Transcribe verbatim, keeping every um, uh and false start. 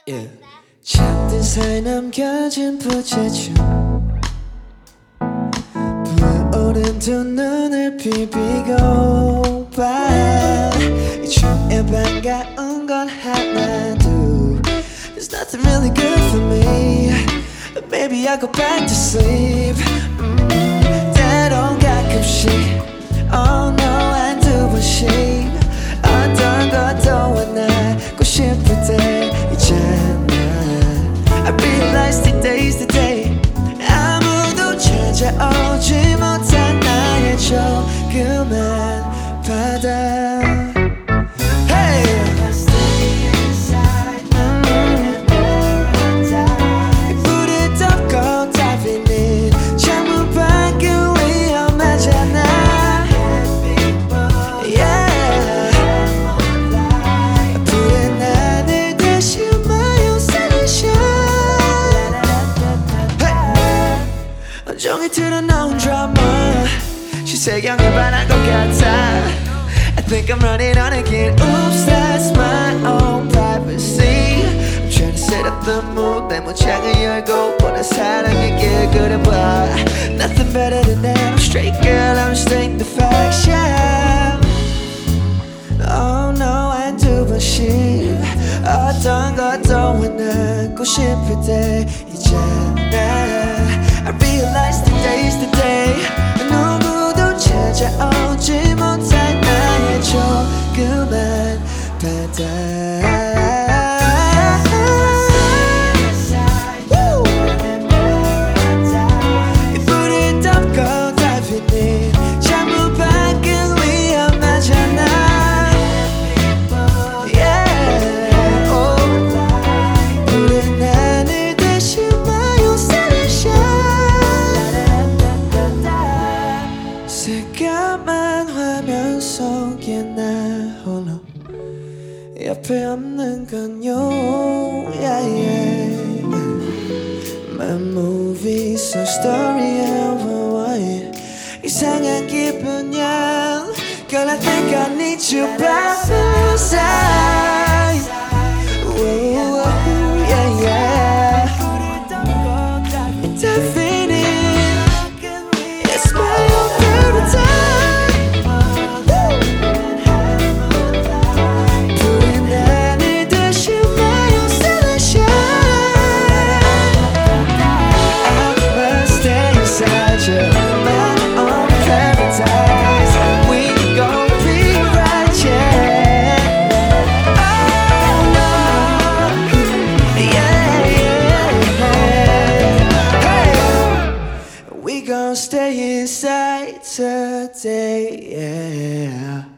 Yeah. 잠든 사이 남겨진 부재중 부어오른 두 눈을 비비고 봐 이 중에 반가운 건 하나도 There's nothing really good for me But maybe I go back to sleep mm, 때론 가끔씩 Oh no 한두 번씩 어떤 것도 원하고 싶을 때 있잖아 I realize today's the day 아무도 찾아오지 못한 나의 조그만 바다 Hey! 불을 덮고 달리는 창문 밖은 위험하잖아 Yeah! 푸른 하늘 대신 마요 sunshine 온종일 틀어놓은 드라마 시세경에 반한 것 같아 I think I'm running on again Oops, that's my own privacy I'm trying to set up the mood 내 문창을 열고 보는 사랑에게 그려봐 Nothing better than that I'm straight girl, I'm straight the facts, yeah Oh no, 한두 번씩 어떤 것도 원하고 싶을 때 있잖아 I realize today's the day 누구도 찾아오지 못할 나의 조그만 바다 불을 덮고 달리는 창문 밖은 위험하잖아 Yeah oh. 푸른 하늘 대신 마요 새까만 화면 속에 나 홀로 옆에 없는 건요 yeah, yeah. My movie so story of a way 이상한 기분이야 Girl I think I need you by my side Ooh, yeah, yeah. Indefinite It's my own paradise We gon' stay inside today, yeah.